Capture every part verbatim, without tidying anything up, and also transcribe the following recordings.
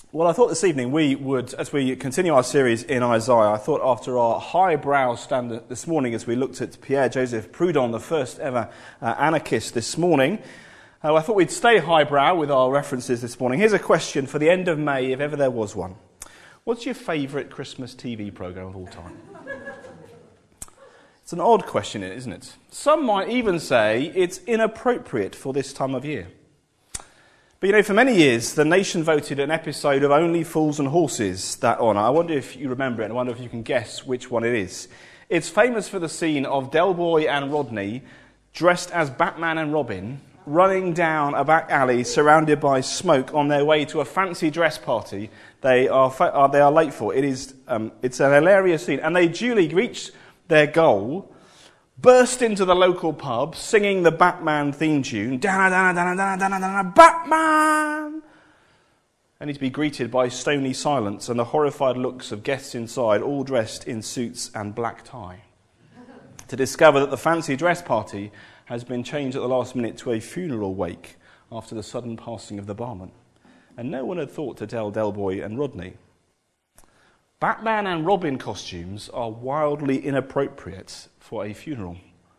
Well, I thought this evening we would, as we continue our series in Isaiah, I thought after our highbrow stand this morning as we looked at Pierre-Joseph Proudhon, the first ever uh, anarchist this morning, uh, I thought we'd stay highbrow with our references this morning. Here's a question for the end of May, if ever there was one. What's your favourite Christmas T V programme of all time? It's an odd question, isn't it? Some might even say it's inappropriate for this time of year. But you know, for many years, the nation voted an episode of Only Fools and Horses that honour. I wonder if you remember it, and I wonder if you can guess which one it is. It's famous for the scene of Del Boy and Rodney, dressed as Batman and Robin, running down a back alley surrounded by smoke on their way to a fancy dress party they are fa- uh, they are late for. It is um, it's an hilarious scene, and they duly reach their goal, burst into the local pub, singing the Batman theme tune, da da da da da da da Batman, and he's to be greeted by stony silence and the horrified looks of guests inside, all dressed in suits and black tie, to discover that the fancy dress party has been changed at the last minute to a funeral wake after the sudden passing of the barman, and no one had thought to tell Del Boy and Rodney. Batman and Robin costumes are wildly inappropriate for a funeral.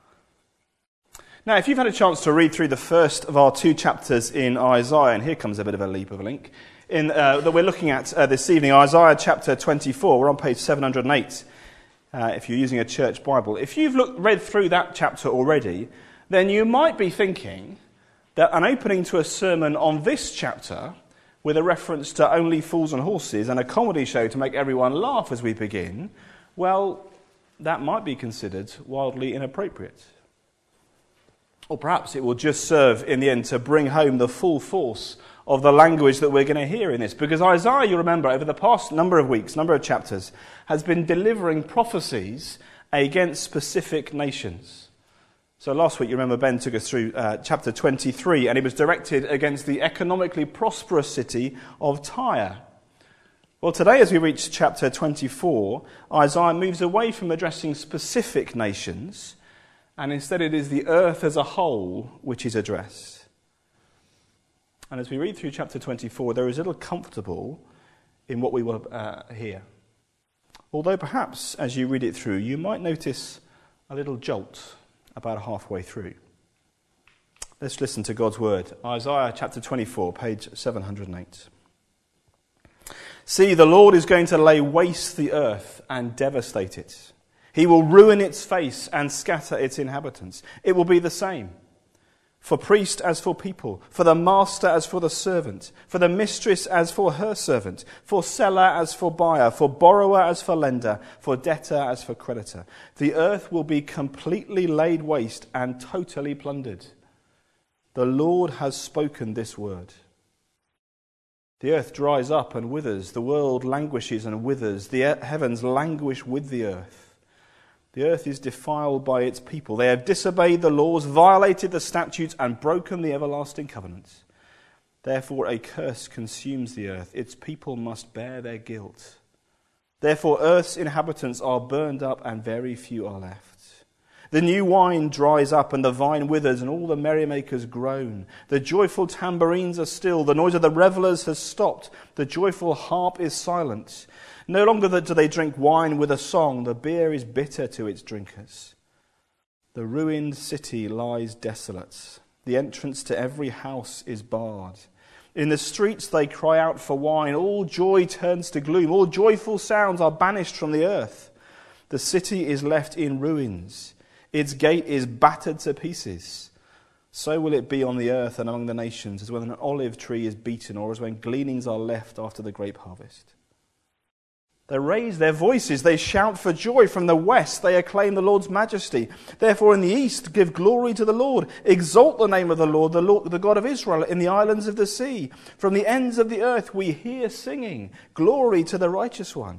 Now, if you've had a chance to read through the first of our two chapters in Isaiah, and here comes a bit of a leap of a link, in, uh, that we're looking at uh, this evening, Isaiah chapter twenty-four, we're on page seven hundred eight, uh, if you're using a church Bible. If you've looked, read through that chapter already, then you might be thinking that an opening to a sermon on this chapter, with a reference to Only Fools and Horses and a comedy show to make everyone laugh as we begin, well, that might be considered wildly inappropriate. Or perhaps it will just serve in the end to bring home the full force of the language that we're going to hear in this. Because Isaiah, you remember, over the past number of weeks, number of chapters, has been delivering prophecies against specific nations. So last week, you remember, Ben took us through uh, chapter twenty-three, and it was directed against the economically prosperous city of Tyre. Well, today, as we reach chapter twenty-four, Isaiah moves away from addressing specific nations, and instead it is the earth as a whole which is addressed. And as we read through chapter twenty-four, there is little comfortable in what we will uh, hear. Although perhaps, as you read it through, you might notice a little jolt about halfway through. Let's listen to God's word. Isaiah chapter twenty-four, page seven hundred eight. See, the Lord is going to lay waste the earth and devastate it. He will ruin its face and scatter its inhabitants. It will be the same for priest as for people, for the master as for the servant, for the mistress as for her servant, for seller as for buyer, for borrower as for lender, for debtor as for creditor. The earth will be completely laid waste and totally plundered. The Lord has spoken this word. The earth dries up and withers, the world languishes and withers, the heavens languish with the earth. The earth is defiled by its people. They have disobeyed the laws, violated the statutes, and broken the everlasting covenants. Therefore a curse consumes the earth. Its people must bear their guilt. Therefore earth's inhabitants are burned up, and very few are left. The new wine dries up, and the vine withers, and all the merrymakers groan. The joyful tambourines are still. The noise of the revellers has stopped. The joyful harp is silent. No longer do they drink wine with a song. The beer is bitter to its drinkers. The ruined city lies desolate. The entrance to every house is barred. In the streets they cry out for wine. All joy turns to gloom. All joyful sounds are banished from the earth. The city is left in ruins. Its gate is battered to pieces. So will it be on the earth and among the nations, as when an olive tree is beaten, or as when gleanings are left after the grape harvest. They raise their voices, they shout for joy. From the west they acclaim the Lord's majesty. Therefore in the east give glory to the Lord. Exalt the name of the Lord, the Lord, the God of Israel, in the islands of the sea. From the ends of the earth we hear singing, glory to the righteous one.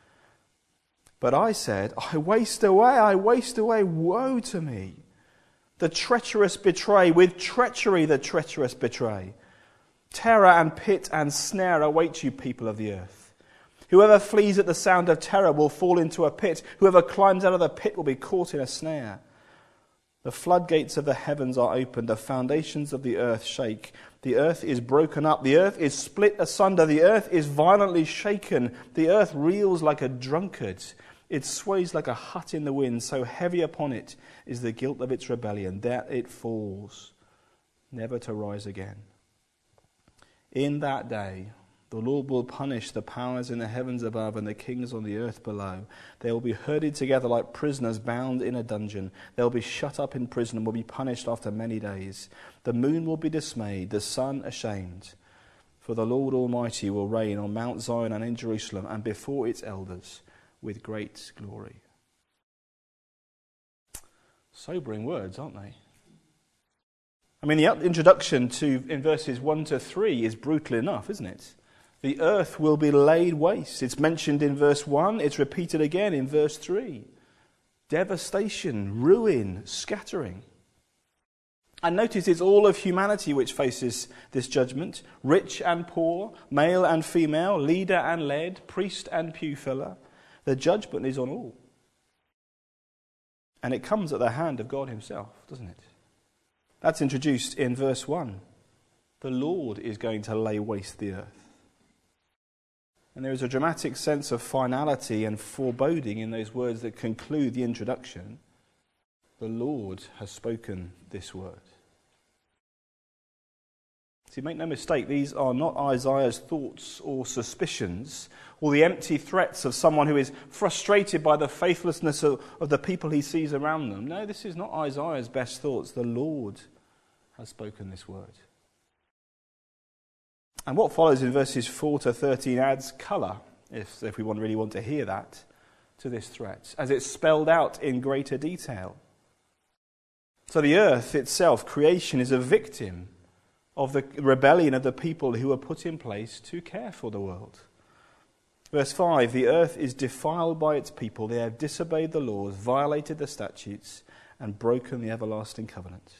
But I said, I waste away, I waste away, woe to me. The treacherous betray, with treachery the treacherous betray. Terror and pit and snare await you, people of the earth. Whoever flees at the sound of terror will fall into a pit. Whoever climbs out of the pit will be caught in a snare. The floodgates of the heavens are opened, the foundations of the earth shake. The earth is broken up, the earth is split asunder, the earth is violently shaken, the earth reels like a drunkard. It sways like a hut in the wind, so heavy upon it is the guilt of its rebellion, that it falls, never to rise again. In that day, the Lord will punish the powers in the heavens above and the kings on the earth below. They will be herded together like prisoners bound in a dungeon. They will be shut up in prison and will be punished after many days. The moon will be dismayed, the sun ashamed. For the Lord Almighty will reign on Mount Zion and in Jerusalem and before its elders with great glory. Sobering words, aren't they? I mean, the introduction to in verses one to three is brutal enough, isn't it? The earth will be laid waste. It's mentioned in verse one. It's repeated again in verse three. Devastation, ruin, scattering. And notice it's all of humanity which faces this judgment. Rich and poor, male and female, leader and led, priest and pew filler. The judgment is on all. And it comes at the hand of God himself, doesn't it? That's introduced in verse one. The Lord is going to lay waste the earth. And there is a dramatic sense of finality and foreboding in those words that conclude the introduction. The Lord has spoken this word. See, make no mistake, these are not Isaiah's thoughts or suspicions or the empty threats of someone who is frustrated by the faithlessness of, of the people he sees around them. No, this is not Isaiah's best thoughts. The Lord has spoken this word. And what follows in verses four to thirteen adds colour, if, if we want, really want to hear that, to this threat, as it's spelled out in greater detail. So the earth itself, creation, is a victim of the rebellion of the people who were put in place to care for the world. Verse five, the earth is defiled by its people. They have disobeyed the laws, violated the statutes, and broken the everlasting covenant.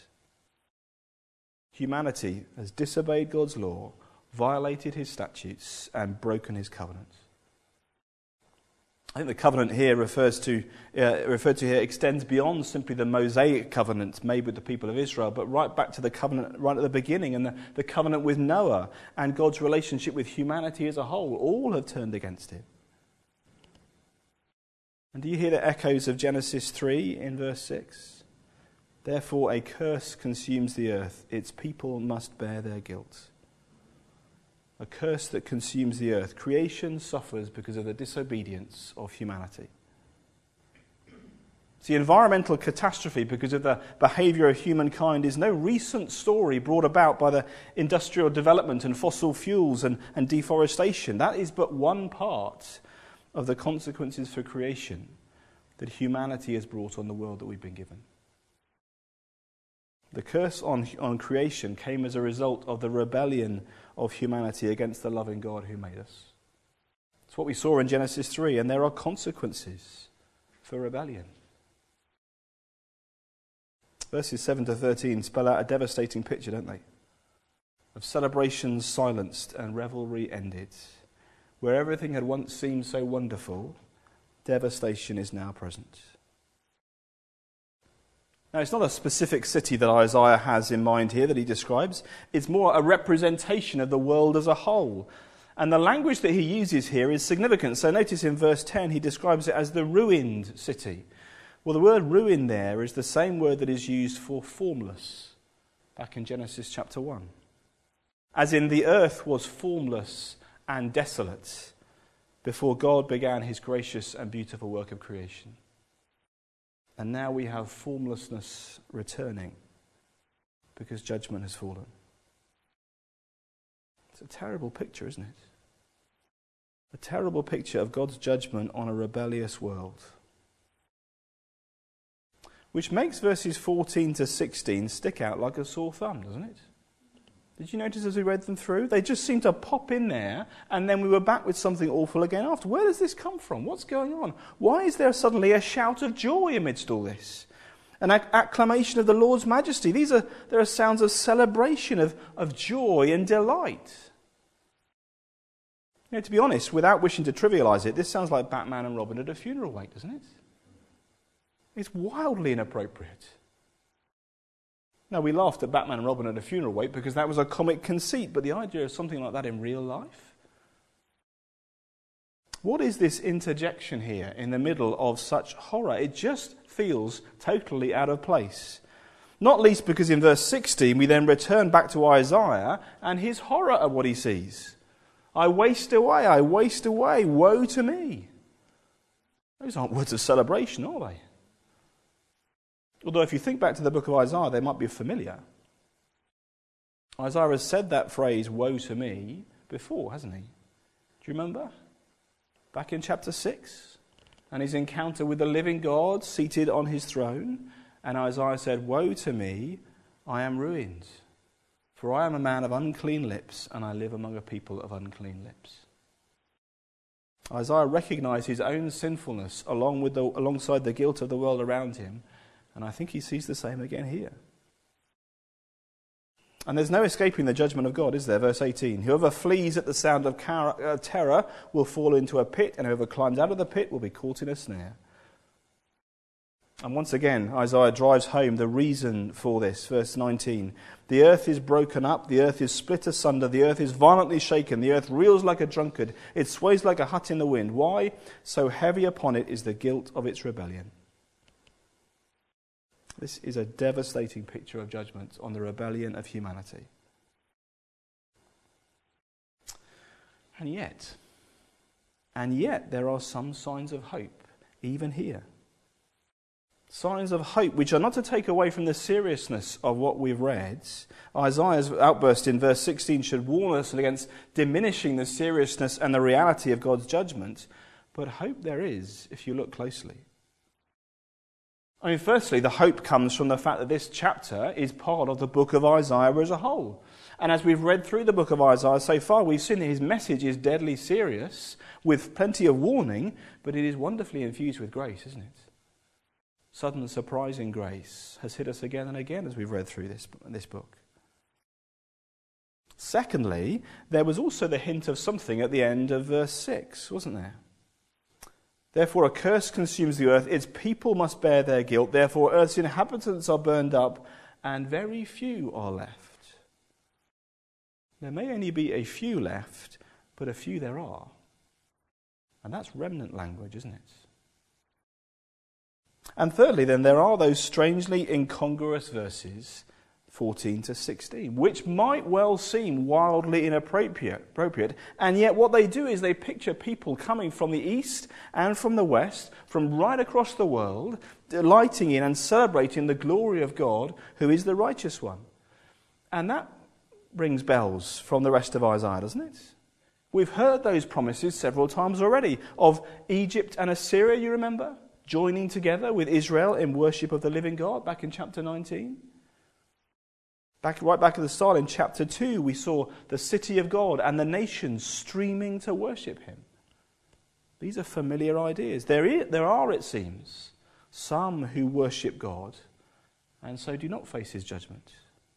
Humanity has disobeyed God's law, violated his statutes, and broken his covenant. I think the covenant here refers to uh, referred to here extends beyond simply the Mosaic covenant made with the people of Israel, but right back to the covenant right at the beginning, and the, the covenant with Noah and God's relationship with humanity as a whole. All have turned against him. And do you hear the echoes of Genesis three in verse six? Therefore a curse consumes the earth, its people must bear their guilt. A curse that consumes the earth. Creation suffers because of the disobedience of humanity. See, environmental catastrophe because of the behaviour of humankind is no recent story brought about by the industrial development and fossil fuels and, and deforestation. That is but one part of the consequences for creation that humanity has brought on the world that we've been given. The curse on, on creation came as a result of the rebellion of humanity against the loving God who made us. It's what we saw in Genesis three, and there are consequences for rebellion. Verses seven to thirteen spell out a devastating picture, don't they? Of celebrations silenced and revelry ended. Where everything had once seemed so wonderful, devastation is now present. Now, it's not a specific city that Isaiah has in mind here that he describes. It's more a representation of the world as a whole. And the language that he uses here is significant. So notice in verse ten, he describes it as the ruined city. Well, the word ruin there is the same word that is used for formless back in Genesis chapter one. As in, the earth was formless and desolate before God began his gracious and beautiful work of creation. And now we have formlessness returning because judgment has fallen. It's a terrible picture, isn't it? A terrible picture of God's judgment on a rebellious world. Which makes verses fourteen to sixteen stick out like a sore thumb, doesn't it? Did you notice as we read them through? They just seem to pop in there, and then we were back with something awful again after. Where does this come from? What's going on? Why is there suddenly a shout of joy amidst all this? An acclamation of the Lord's majesty. These are there are sounds of celebration, of, of joy and delight. You know, to be honest, without wishing to trivialise it, this sounds like Batman and Robin at a funeral wake, doesn't it? It's wildly inappropriate. Now, we laughed at Batman and Robin at a funeral wake because that was a comic conceit, but the idea of something like that in real life? What is this interjection here in the middle of such horror? It just feels totally out of place. Not least because in verse sixteen we then return back to Isaiah and his horror at what he sees. I waste away, I waste away, woe to me. Those aren't words of celebration, are they? Although if you think back to the book of Isaiah, they might be familiar. Isaiah has said that phrase, woe to me, before, hasn't he? Do you remember? Back in chapter six, and his encounter with the living God seated on his throne, and Isaiah said, woe to me, I am ruined, for I am a man of unclean lips, and I live among a people of unclean lips. Isaiah recognized his own sinfulness along with the, alongside the guilt of the world around him, and I think he sees the same again here. And there's no escaping the judgment of God, is there? Verse eighteen, whoever flees at the sound of car- uh, terror will fall into a pit, and whoever climbs out of the pit will be caught in a snare. And once again, Isaiah drives home the reason for this. Verse nineteen, the earth is broken up, the earth is split asunder, the earth is violently shaken, the earth reels like a drunkard, it sways like a hut in the wind. Why? So heavy upon it is the guilt of its rebellion. This is a devastating picture of judgment on the rebellion of humanity. And yet, and yet there are some signs of hope, even here. Signs of hope which are not to take away from the seriousness of what we've read. Isaiah's outburst in verse sixteen should warn us against diminishing the seriousness and the reality of God's judgment. But hope there is, if you look closely. I mean, firstly, the hope comes from the fact that this chapter is part of the book of Isaiah as a whole. And as we've read through the book of Isaiah so far, we've seen that his message is deadly serious, with plenty of warning, but it is wonderfully infused with grace, isn't it? Sudden, surprising grace has hit us again and again as we've read through this, this book. Secondly, there was also the hint of something at the end of verse six, wasn't there? Therefore a curse consumes the earth, its people must bear their guilt, therefore earth's inhabitants are burned up, and very few are left. There may only be a few left, but a few there are. And that's remnant language, isn't it? And thirdly, then, there are those strangely incongruous verses, fourteen to sixteen, which might well seem wildly inappropriate, appropriate, and yet what they do is they picture people coming from the east and from the west, from right across the world, delighting in and celebrating the glory of God, who is the righteous one. And that rings bells from the rest of Isaiah, doesn't it? We've heard those promises several times already, of Egypt and Assyria, you remember, joining together with Israel in worship of the living God back in chapter nineteen. Back, right back at the start in chapter two, we saw the city of God and the nations streaming to worship him. These are familiar ideas. There, is, there are, it seems, some who worship God and so do not face his judgment.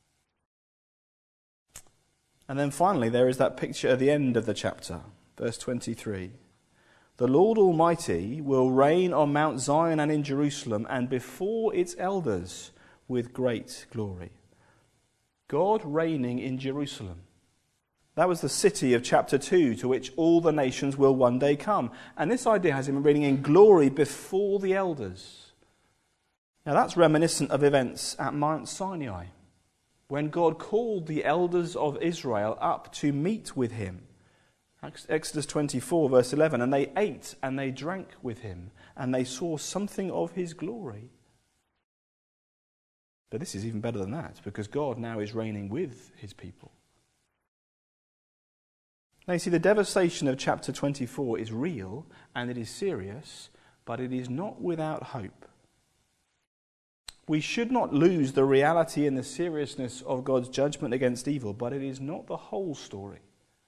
And then finally, there is that picture at the end of the chapter, verse twenty-three. The Lord Almighty will reign on Mount Zion and in Jerusalem and before its elders with great glory. God reigning in Jerusalem. That was the city of chapter two to which all the nations will one day come. And this idea has him reigning in glory before the elders. Now that's reminiscent of events at Mount Sinai, when God called the elders of Israel up to meet with him. Exodus twenty-four, verse eleven, and they ate and they drank with him, and they saw something of his glory. But this is even better than that, because God now is reigning with his people. Now you see, the devastation of chapter twenty-four is real, and it is serious, but it is not without hope. We should not lose the reality and the seriousness of God's judgment against evil, but it is not the whole story.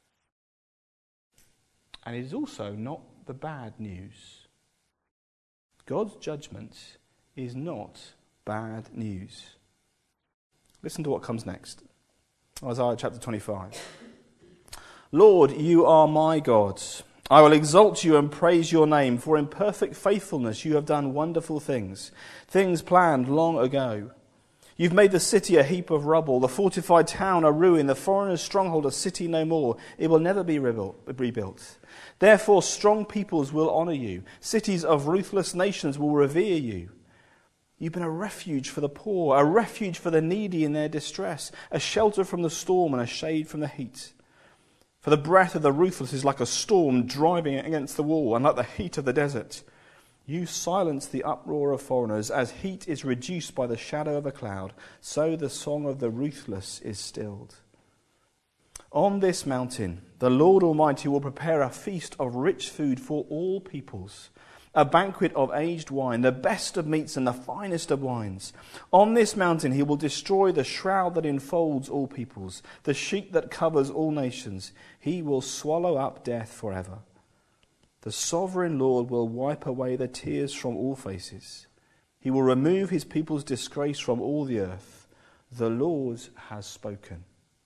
And it is also not the bad news. God's judgment is not bad news. Listen to what comes next. Isaiah chapter twenty-five. Lord, you are my God. I will exalt you and praise your name, for in perfect faithfulness you have done wonderful things, things planned long ago. You've made the city a heap of rubble, the fortified town a ruin, the foreigner's stronghold a city no more. It will never be rebuilt. Therefore strong peoples will honour you. Cities of ruthless nations will revere you. You've been a refuge for the poor, a refuge for the needy in their distress, a shelter from the storm and a shade from the heat. For the breath of the ruthless is like a storm driving against the wall, and like the heat of the desert. You silence the uproar of foreigners, as heat is reduced by the shadow of a cloud, so the song of the ruthless is stilled. On this mountain, the Lord Almighty will prepare a feast of rich food for all peoples, a banquet of aged wine, the best of meats and the finest of wines. On this mountain he will destroy the shroud that enfolds all peoples, the sheet that covers all nations. He will swallow up death forever. The sovereign Lord will wipe away the tears from all faces. He will remove his people's disgrace from all the earth. The Lord has spoken.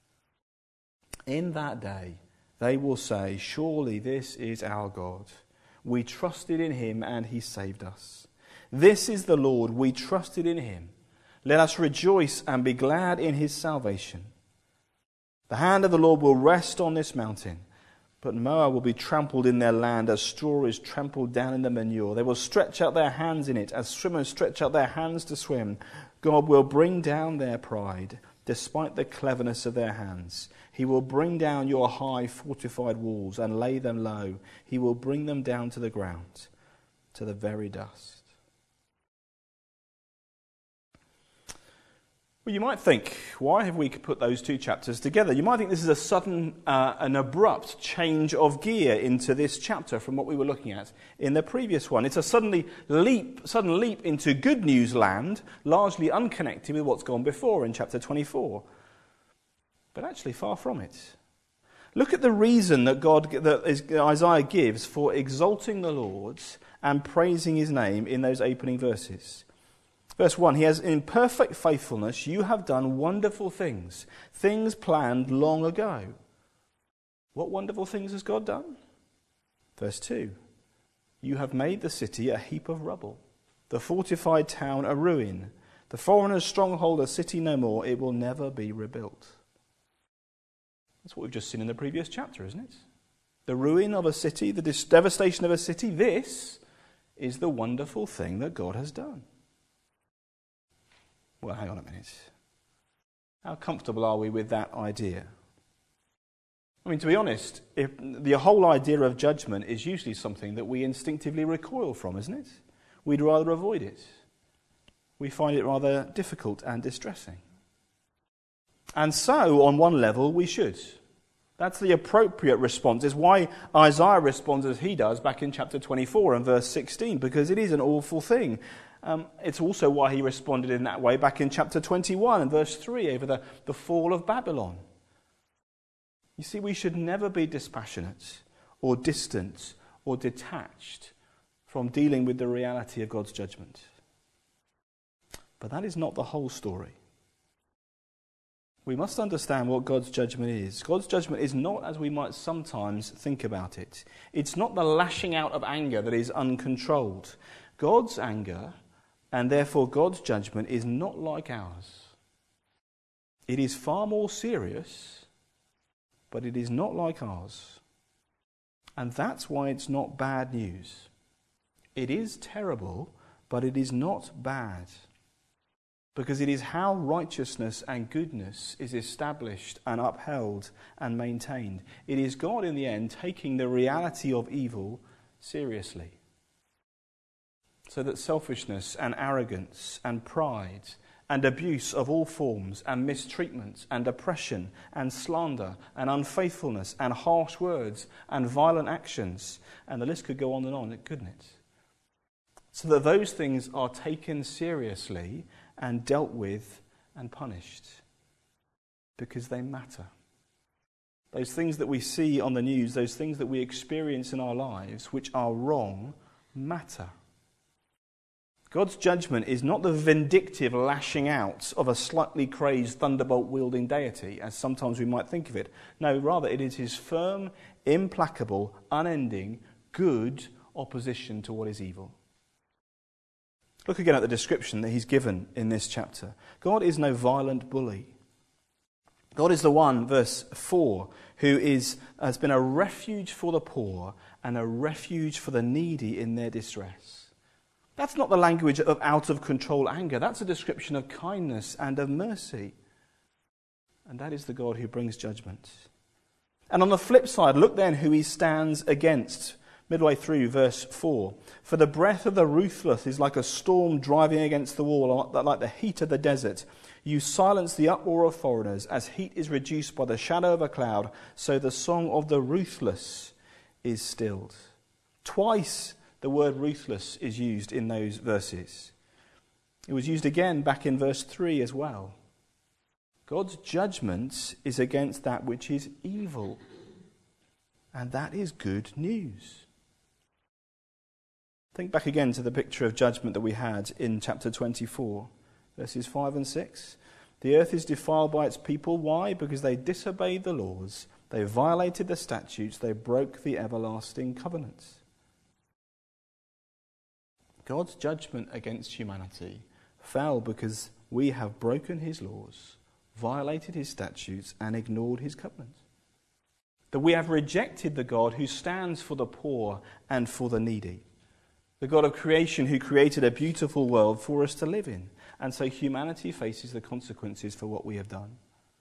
In that day they will say, surely this is our God. We trusted in him and he saved us. This is the Lord, we trusted in him. Let us rejoice and be glad in his salvation. The hand of the Lord will rest on this mountain, but Moab will be trampled in their land as straw is trampled down in the manure. They will stretch out their hands in it as swimmers stretch out their hands to swim. God will bring down their pride, despite the cleverness of their hands. He will bring down your high fortified walls and lay them low. He will bring them down to the ground, to the very dust. Well, you might think, why have we put those two chapters together? You might think this is a sudden, uh, an abrupt change of gear into this chapter from what we were looking at in the previous one. It's a suddenly leap, sudden leap into good news land, largely unconnected with what's gone before in chapter twenty-four. But actually, far from it. Look at the reason that God, that Isaiah gives for exalting the Lord and praising his name in those opening verses. Verse one, he has, in perfect faithfulness, you have done wonderful things, things planned long ago. What wonderful things has God done? Verse two, you have made the city a heap of rubble, the fortified town a ruin, the foreigner's stronghold a city no more, it will never be rebuilt. That's what we've just seen in the previous chapter, isn't it? The ruin of a city, the devastation of a city, this is the wonderful thing that God has done. Well, hang on a minute. How comfortable are we with that idea? I mean, to be honest, if the whole idea of judgment is usually something that we instinctively recoil from, isn't it? We'd rather avoid it. We find it rather difficult and distressing. And so, on one level, we should. That's the appropriate response. It's why Isaiah responds as he does back in chapter twenty-four and verse sixteen, because it is an awful thing. Um, it's also why he responded in that way back in chapter twenty-one and verse three over the, the fall of Babylon. You see, we should never be dispassionate or distant or detached from dealing with the reality of God's judgment. But that is not the whole story. We must understand what God's judgment is. God's judgment is not as we might sometimes think about it. It's not the lashing out of anger that is uncontrolled. God's anger, and therefore God's judgment, is not like ours. It is far more serious, but it is not like ours. And that's why it's not bad news. It is terrible, but it is not bad. Because it is how righteousness and goodness is established and upheld and maintained. It is God in the end taking the reality of evil seriously. So that selfishness and arrogance and pride and abuse of all forms and mistreatment and oppression and slander and unfaithfulness and harsh words and violent actions, and the list could go on and on, couldn't it? So that those things are taken seriously and dealt with and punished because they matter. Those things that we see on the news, those things that we experience in our lives which are wrong, matter. God's judgment is not the vindictive lashing out of a slightly crazed thunderbolt-wielding deity, as sometimes we might think of it. No, rather it is his firm, implacable, unending, good opposition to what is evil. Look again at the description that he's given in this chapter. God is no violent bully. God is the one, verse four, who is, has been a refuge for the poor and a refuge for the needy in their distress. That's not the language of out-of-control anger. That's a description of kindness and of mercy. And that is the God who brings judgment. And on the flip side, look then who he stands against. Midway through verse four. For the breath of the ruthless is like a storm driving against the wall, like the heat of the desert. You silence the uproar of foreigners, as heat is reduced by the shadow of a cloud, so the song of the ruthless is stilled. Twice the word ruthless is used in those verses. It was used again back in verse three as well. God's judgment is against that which is evil. And that is good news. Think back again to the picture of judgment that we had in chapter twenty-four, verses five and six. The earth is defiled by its people. Why? Because they disobeyed the laws. They violated the statutes. They broke the everlasting covenants. God's judgment against humanity fell because we have broken his laws, violated his statutes, and ignored his covenant. That we have rejected the God who stands for the poor and for the needy. The God of creation who created a beautiful world for us to live in. And so humanity faces the consequences for what we have done.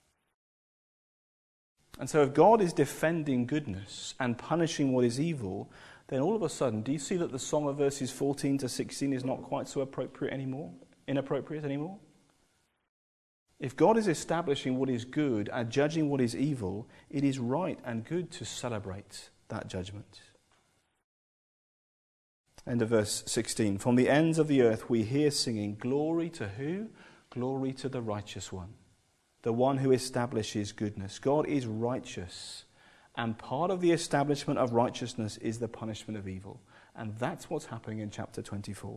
And so if God is defending goodness and punishing what is evil, then all of a sudden, do you see that the song of verses fourteen to sixteen is not quite so appropriate anymore, inappropriate anymore? If God is establishing what is good and judging what is evil, it is right and good to celebrate that judgment. End of verse sixteen. From the ends of the earth we hear singing, glory to who? Glory to the righteous one, the one who establishes goodness. God is righteous, and part of the establishment of righteousness is the punishment of evil. And that's what's happening in chapter twenty-four.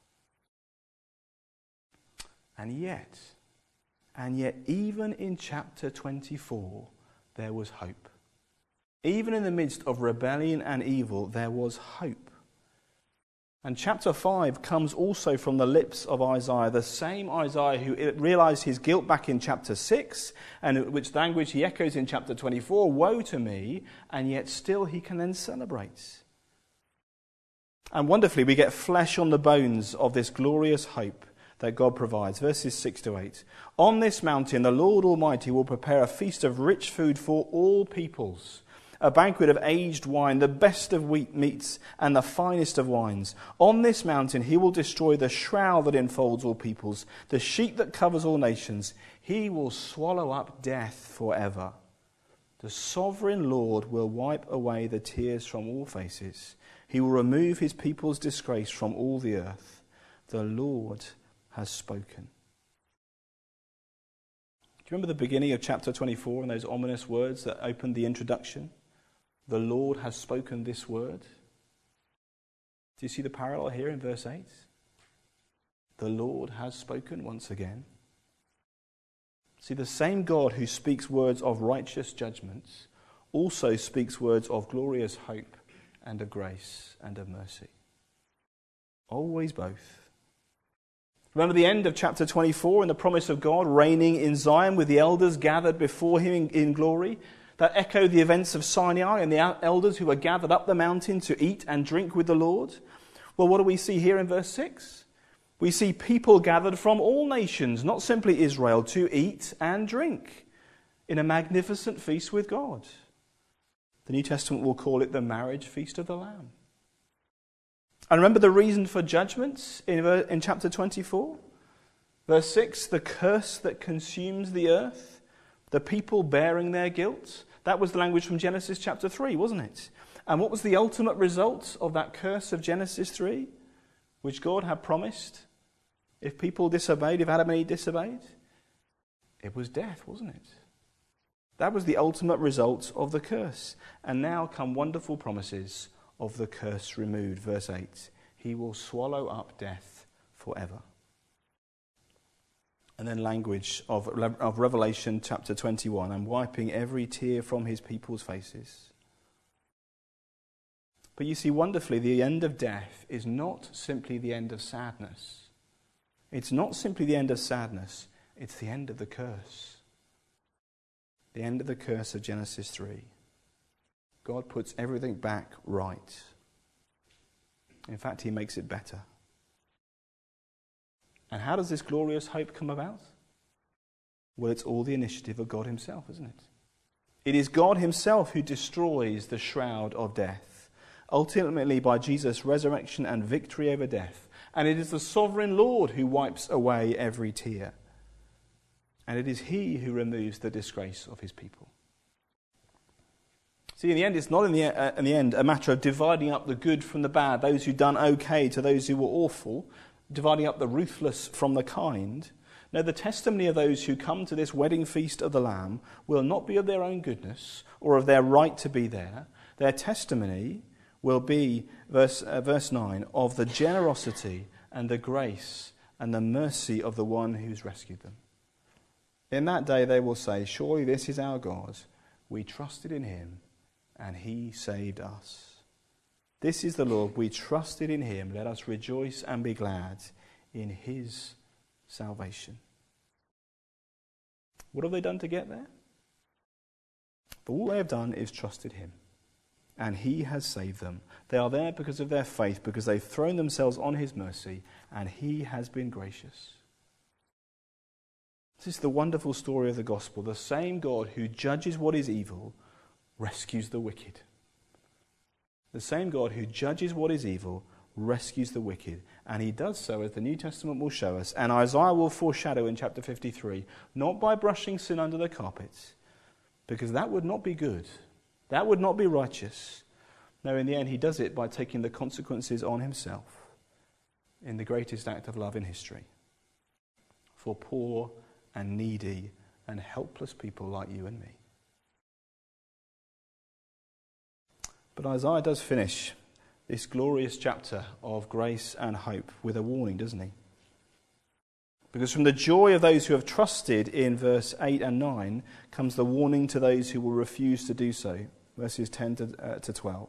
And yet, and yet even in chapter twenty-four, there was hope. Even in the midst of rebellion and evil, there was hope. And chapter five comes also from the lips of Isaiah, the same Isaiah who realized his guilt back in chapter six, and which language he echoes in chapter twenty-four, woe to me, and yet still he can then celebrate. And wonderfully, we get flesh on the bones of this glorious hope that God provides. Verses six to eight. On this mountain, the Lord Almighty will prepare a feast of rich food for all peoples, a banquet of aged wine, the best of wheat meats and the finest of wines. On this mountain he will destroy the shroud that enfolds all peoples, the sheet that covers all nations. He will swallow up death forever. The sovereign Lord will wipe away the tears from all faces. He will remove his people's disgrace from all the earth. The Lord has spoken. Do you remember the beginning of chapter twenty-four and those ominous words that opened the introduction? The Lord has spoken this word. Do you see the parallel here in verse eight? The Lord has spoken once again. See, the same God who speaks words of righteous judgments also speaks words of glorious hope and of grace and of mercy. Always both. Remember the end of chapter twenty-four and the promise of God reigning in Zion with the elders gathered before him in, in glory? That echoed the events of Sinai and the elders who were gathered up the mountain to eat and drink with the Lord. Well, what do we see here in verse six? We see people gathered from all nations, not simply Israel, to eat and drink in a magnificent feast with God. The New Testament will call it the marriage feast of the Lamb. And remember the reason for judgments in, in chapter twenty-four? Verse six, the curse that consumes the earth. The people bearing their guilt. That was the language from Genesis chapter three, wasn't it? And what was the ultimate result of that curse of Genesis three? Which God had promised if people disobeyed, if Adam and Eve disobeyed? It was death, wasn't it? That was the ultimate result of the curse. And now come wonderful promises of the curse removed. Verse eight. He will swallow up death forever. And then language of, of Revelation chapter twenty-one, and wiping every tear from his people's faces. But you see, wonderfully, the end of death is not simply the end of sadness. It's not simply the end of sadness, it's the end of the curse. The end of the curse of Genesis three. God puts everything back right. In fact, he makes it better. And how does this glorious hope come about? Well, it's all the initiative of God himself, isn't it? It is God himself who destroys the shroud of death, ultimately by Jesus' resurrection and victory over death. And it is the sovereign Lord who wipes away every tear. And it is he who removes the disgrace of his people. See, in the end, it's not in the, uh, in the end a matter of dividing up the good from the bad, those who've done okay to those who were awful, dividing up the ruthless from the kind. No, the testimony of those who come to this wedding feast of the Lamb will not be of their own goodness or of their right to be there. Their testimony will be, verse, uh, verse nine, of the generosity and the grace and the mercy of the one who's rescued them. In that day they will say, surely this is our God. We trusted in him and he saved us. This is the Lord. We trusted in him. Let us rejoice and be glad in his salvation. What have they done to get there? All they have done is trusted him. And he has saved them. They are there because of their faith, because they've thrown themselves on his mercy, and he has been gracious. This is the wonderful story of the gospel. The same God who judges what is evil rescues the wicked. The same God who judges what is evil rescues the wicked. And he does so, as the New Testament will show us, and Isaiah will foreshadow in chapter fifty-three, not by brushing sin under the carpet, because that would not be good. That would not be righteous. No, in the end, he does it by taking the consequences on himself in the greatest act of love in history for poor and needy and helpless people like you and me. But Isaiah does finish this glorious chapter of grace and hope with a warning, doesn't he? Because from the joy of those who have trusted in verse eight and nine comes the warning to those who will refuse to do so, verses ten to, uh, to twelve.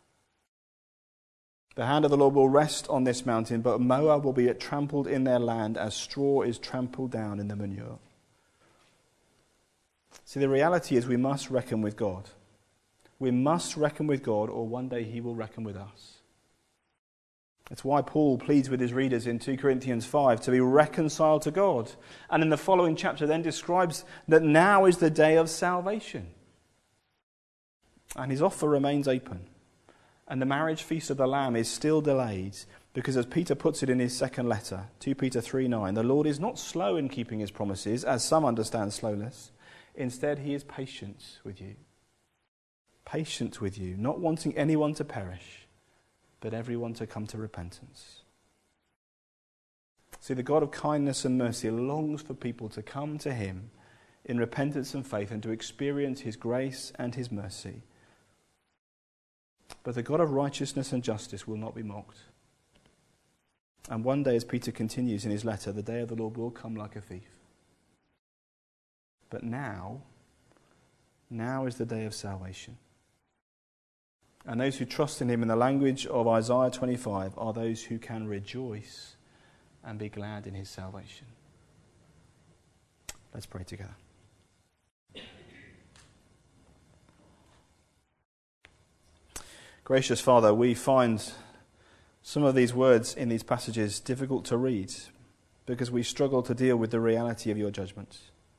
The hand of the Lord will rest on this mountain, but Moab will be trampled in their land as straw is trampled down in the manure. See, the reality is we must reckon with God. We must reckon with God, or one day he will reckon with us. It's why Paul pleads with his readers in two Corinthians five to be reconciled to God. And in the following chapter then describes that now is the day of salvation. And his offer remains open. And the marriage feast of the Lamb is still delayed because, as Peter puts it in his second letter, two Peter three nine, the Lord is not slow in keeping his promises, as some understand slowness. Instead, he is patient with you. Patient with you, not wanting anyone to perish, but everyone to come to repentance. See, the God of kindness and mercy longs for people to come to him in repentance and faith and to experience his grace and his mercy. But the God of righteousness and justice will not be mocked. And one day, as Peter continues in his letter, the day of the Lord will come like a thief. But now, now is the day of salvation. And those who trust in him, in the language of Isaiah twenty-five, are those who can rejoice and be glad in his salvation. Let's pray together. Gracious Father, we find some of these words in these passages difficult to read because we struggle to deal with the reality of your judgment.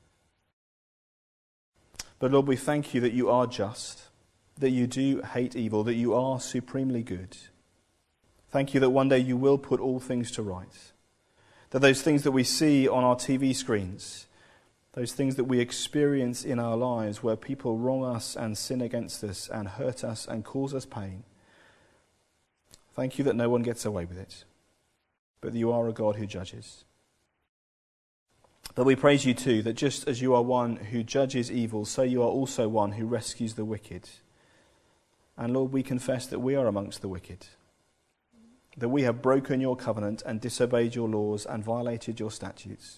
But Lord, we thank you that you are just, that you do hate evil, that you are supremely good. Thank you that one day you will put all things to right. That those things that we see on our T V screens, those things that we experience in our lives where people wrong us and sin against us and hurt us and cause us pain, thank you that no one gets away with it, but that you are a God who judges. But we praise you too, that just as you are one who judges evil, so you are also one who rescues the wicked. And Lord, we confess that we are amongst the wicked, that we have broken your covenant and disobeyed your laws and violated your statutes.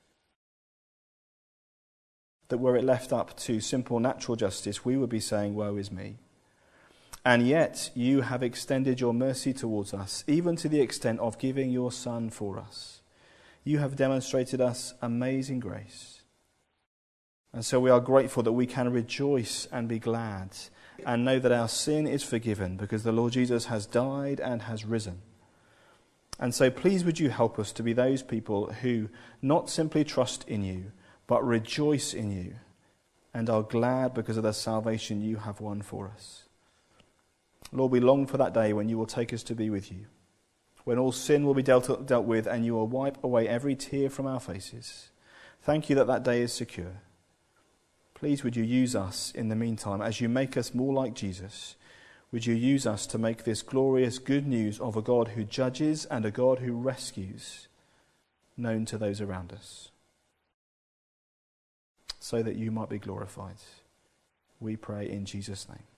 That were it left up to simple natural justice, we would be saying, woe is me. And yet you have extended your mercy towards us, even to the extent of giving your Son for us. you have demonstrated us amazing grace. And so we are grateful that we can rejoice and be glad and know that our sin is forgiven because the Lord Jesus has died and has risen. And so please would you help us to be those people who not simply trust in you, but rejoice in you and are glad because of the salvation you have won for us. Lord, we long for that day when you will take us to be with you, when all sin will be dealt, dealt with and you will wipe away every tear from our faces. Thank you that that day is secure. Please would you use us in the meantime as you make us more like Jesus. Would you use us to make this glorious good news of a God who judges and a God who rescues known to those around us, so that you might be glorified. We pray in Jesus' name.